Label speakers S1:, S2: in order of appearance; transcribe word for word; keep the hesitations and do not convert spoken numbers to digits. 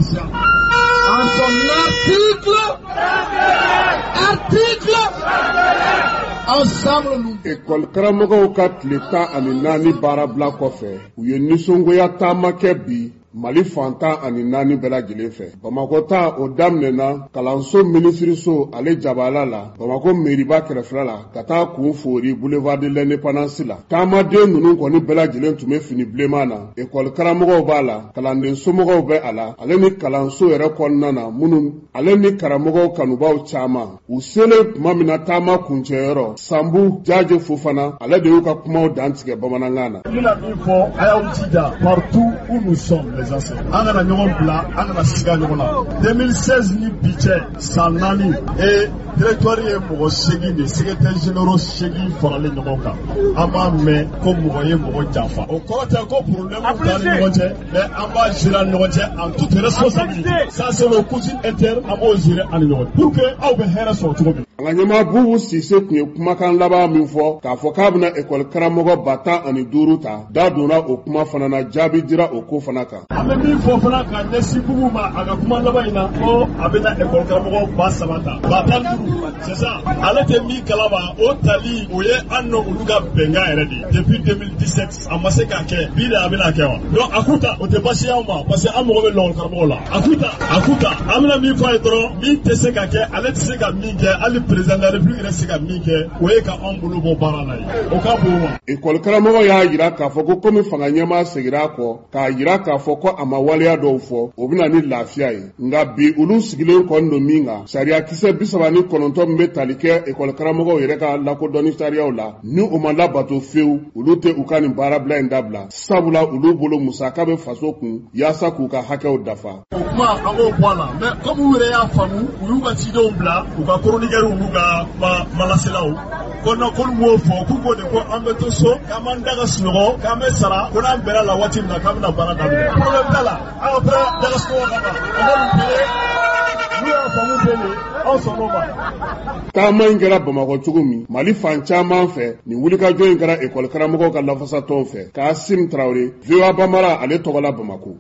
S1: conscient. En son article, article, ensemble nous.
S2: École karamɔgɔw ka tile tan ani naani baarabila kɔfɛ u ye nisɔngoya taama kɛ bi Mali fantan ani naani bɛɛ lajɛlen fɛ. Bamako ta o daminɛna kalanso minisiriso ale jabala la Bamako meriba kɛrɛfɛla la ka taa kun fori boulevard de l'indépendance la. Taamaden ninnu kɔni bɛɛ lajɛlen tun bɛ fini bilenman na. École karamɔgɔw b'a la, kalanden somɔgɔw bɛ a la. Ale ni kalanso yɛrɛ kɔnɔna na minnu ale ni karamɔgɔw kanubaw caman u selen tuma min na taama kuncɛyɔrɔ Sambu Jaje Fofana ale de y'u ka kumaw dantigɛ bamanankan na.
S1: Mina min fɔ a y'aw jija partout où nous sommes. An kana ɲɔgɔn bila, an kana siga ɲɔgɔn na. deux mille seize ni bi cɛ san naani et directoire ye mɔgɔ segin de secrétaire généraux segin faralen ɲɔgɔn kan. An b'a mɛn ko mɔgɔ ye mɔgɔ janfa. O kɔrɔ tɛ ko problème t'an ni ɲɔgɔn cɛ, mais an b'a gérer ni ɲɔgɔn cɛ en toute responsabilité. Ça c'est le cousin interne, an b'o gérer ani ɲɔgɔn cɛ pour que aw bɛ hɛrɛ sɔrɔ cogo min.
S2: An ka ɲɛmaa Bubu Sise tun ye kumakan laban min fɔ k'a fɔ k'a bɛna école karamɔgɔ ba tan ani duuru ta da donna o kuma fana na jaabi dira o ko fana kan.
S1: An bɛ min fɔ fana ka ɲɛsin Bubu ma a ka kuma laban in na ko a bɛna école karamɔgɔ ba saba ta ba tan duuru c'est ça. Ale tɛ min kalama o tali o ye an n'o olu ka bɛnkan yɛrɛ de depuis deux mille dix-sept a ma se k'a kɛ bi de a bɛna kɛ wa. Donc a k'u ta o tɛ baasi y'anw ma parce que an mago bɛ école karamɔgɔ la. A k'u ta a k'u ta an bɛna min fɔ a ye dɔrɔn min tɛ se ka kɛ ale tɛ se ka min kɛ hali président de la République yɛrɛ se ka min kɛ o ye ka anw bolo bɔ baara la ye o ka bon wa.
S2: École karamɔgɔ y'a jira k'a fɔ ko komi fanga ɲɛmaa segira a kɔ k'a jira k'a fɔ ko a ma waleya dɔw fɔ o bɛna ni lafiya ye nka bi olu sigilen kɔni don min kan sariya kisɛ bi saba ni kɔnɔntɔn min bɛ tali kɛ école karamɔgɔw yɛrɛ ka lakodɔnni sariyaw la ni o ma labato fewu olu tɛ u ka nin baarabila in dabila sabula olu bolo musaka bɛ faso kun yaasa k'u ka hakɛw dafa.
S1: O kuma an b'o bɔ a la mais comme u yɛrɛ y'a faamu u y'u ka cidenw bila u ka chroniqueurs n'u ka malaselaw ko na ko m'o fɔ k'u k'o de ko an bɛ to so k'an b'an daga sunɔgɔ k'an bɛ sara ko n'an bɛnna la waati min na k'an bɛna baara daminɛ problème t'a la an ka fɛrɛ daga sunɔgɔ ka ban an ka nin bɛɛ n'u y'a faamu bɛɛ de anw sɔn n'o ma.
S2: Taama in kɛra Bamakɔ cogo min Mali fan caman fɛ nin wulikajɔ in kɛra école karamɔgɔw ka lafasatɔw fɛ Kaasim Traoré V O A Bambara ale tɔgɔ la Bamakɔ.